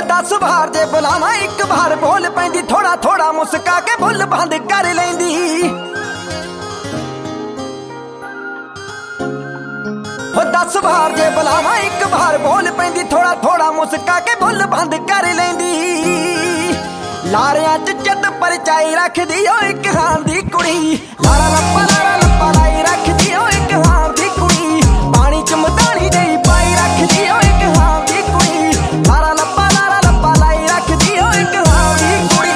10 ਵਾਰ ਜੇ ਬੁਲਾਵਾਂ ਇੱਕ ਵਾਰ ਬੋਲ ਪੈਂਦੀ, ਥੋੜਾ ਥੋੜਾ ਮੁਸਕਾ ਕੇ ਬੁੱਲ ਬੰਦ ਕਰ ਲੈਂਦੀ। ਹੋ 10 ਵਾਰ ਜੇ ਬੁਲਾਵਾਂ ਇੱਕ ਵਾਰ ਬੋਲ ਪੈਂਦੀ, ਥੋੜਾ ਥੋੜਾ ਮੁਸਕਾ ਕੇ ਬੁੱਲ ਬੰਦ ਕਰ ਲੈਂਦੀ। ਲਾਰਿਆਂ ਚ ਜਦ ਪਰਚਾਈ ਰੱਖਦੀ ਓ ਇੱਕ ਹਾਂ ਦੀ ਕੁੜੀ, ਲਾਰਾ ਲੱਪਾ ਲਾਈ ਰੱਖਦੀ ਓ ਇੱਕ ਹਾਂ ਦੀ ਕੁੜੀ। ਪਾਣੀ ਚ ਮਧਾਣੀ ਜਿਹੀ ਪਾਈ ਰੱਖਦੀ ਓ ਇੱਕ ਹਾਂ ਦੀ ਕੁੜੀ, ਲਾਰਾ ਲੱਪਾ ਲਾਈ ਰੱਖਦੀ ਓ ਇੱਕ ਹਾਂ ਦੀ ਕੁੜੀ।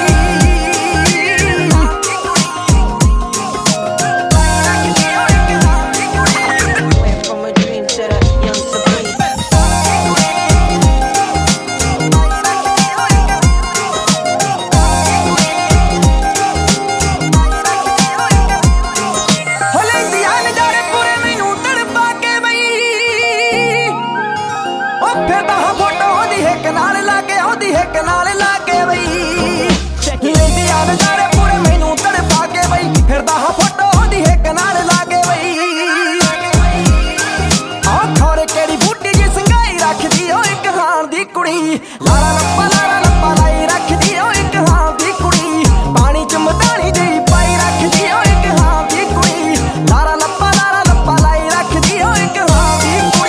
ਫਿਰਦਾ ਹਾਂ ਫੋਟੋ ਉਹਦੀ ਹਿੱਕ ਨਾਲ ਲਾ ਕੇ, ਉਹਦੀ ਹਿੱਕ ਨਾਲ ਲਾ ਕੇ ਬਈ। ਲੈਂਦੀ ਆ ਨਜ਼ਾਰੇ ਪੂਰੇ ਮੈਨੂੰ ਤੜਪਾ ਕੇ ਬਈ, ਫਿਰਦਾ ਹਾਂ ਫੋਟੋ ਉਹਦੀ ਹਿੱਕ ਨਾਲ ਲਾ ਕੇ ਬਈ। ਆਹ ਖੌਰੇ ਕਿਹੜੀ ਬੂਟੀ ਜੀ ਸੰਘਾਈ ਰੱਖਦੀ ਓ ਇੱਕ ਹਾਂ ਦੀ ਕੁੜੀ, ਲਾਰਾ ਲੱਪਾ ਲਾਈ ਰੱਖਦੀ ਓ ਇੱਕ ਹਾਂ ਦੀ ਕੁੜੀ। ਪਾਣੀ ਚ ਮਧਾਣੀ ਜਿਹੀ ਪਾਈ ਰੱਖਦੀ ਓ ਇੱਕ ਹਾਂ ਦੀ ਕੁੜੀ, ਲਾਰਾ ਲੱਪਾ ਲਾਈ ਰੱਖਦੀ ਓ ਇੱਕ ਹਾਂ ਦੀ ਕੁੜੀ।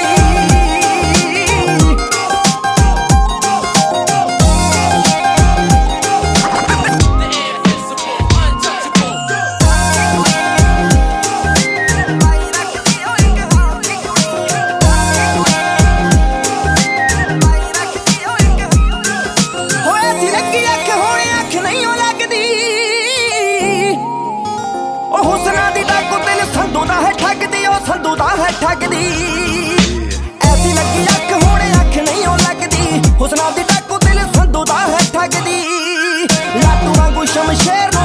ਹੁਸਨਾ ਦੀ ਡਾਕੂ ਦਿਲ ਸੰਧੂ ਦਾ ਹੈ ਠੱਗਦੀ, ਉਹ ਸੰਧੂ ਦਾ ਹੈ ਠੱਗਦੀ। ਐਸੀ ਲੱਗੀ ਅੱਖ ਹੁਣ ਅੱਖ ਨਹੀਂ ਉਹ ਲੱਗਦੀ, ਹੁਸਨਾ ਦੀ ਡਾਕੂ ਦਿਲ ਸੰਧੂ ਦਾ ਹੈ ਠੱਗਦੀ। ਲਾਟੂ ਵਾਂਗੂ ਸ਼ਮਸ਼ੇਰ